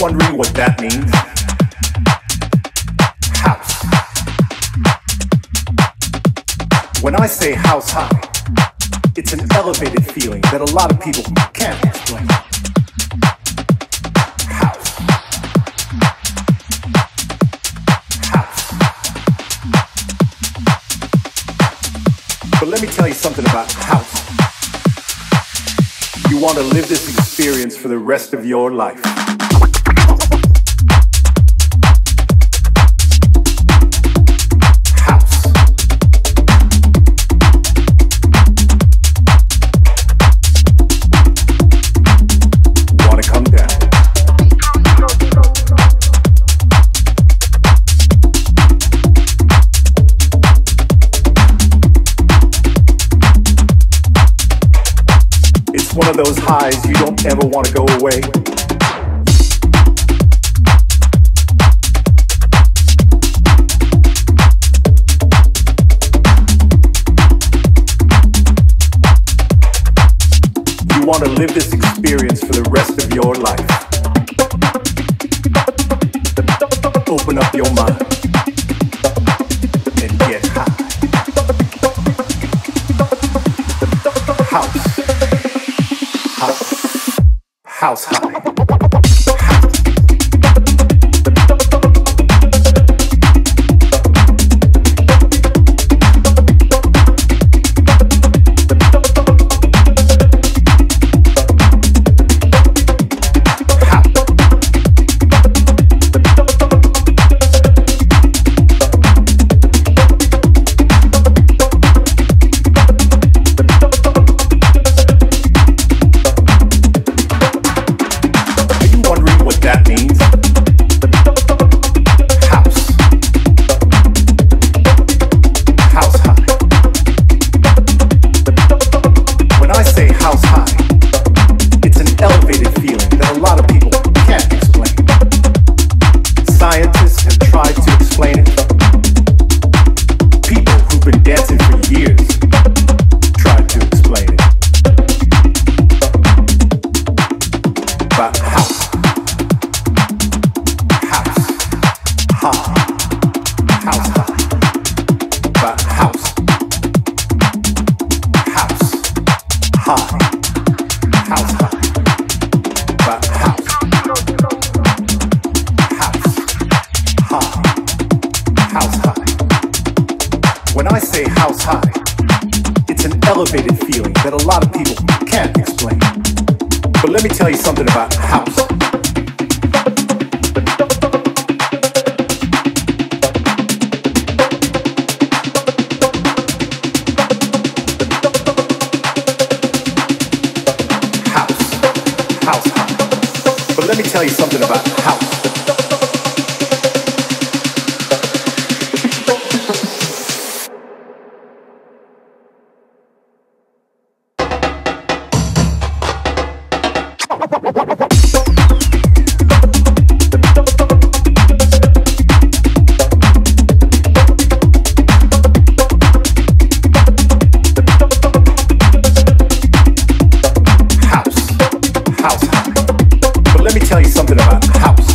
wondering what that means? House. When I say house high, it's an elevated feeling that a lot of people can't explain. House. House. But let me tell you something about house. You want to live this experience for the rest of your life. One of those highs you don't ever want to go away. You want to live this experience for the rest of your life. Open up your mind and get high. House high. When I say house high, it's an elevated feeling that a lot of people can't explain. But let me tell you something about house. House high. But let me tell you something about house. House high. But let me tell you something about house.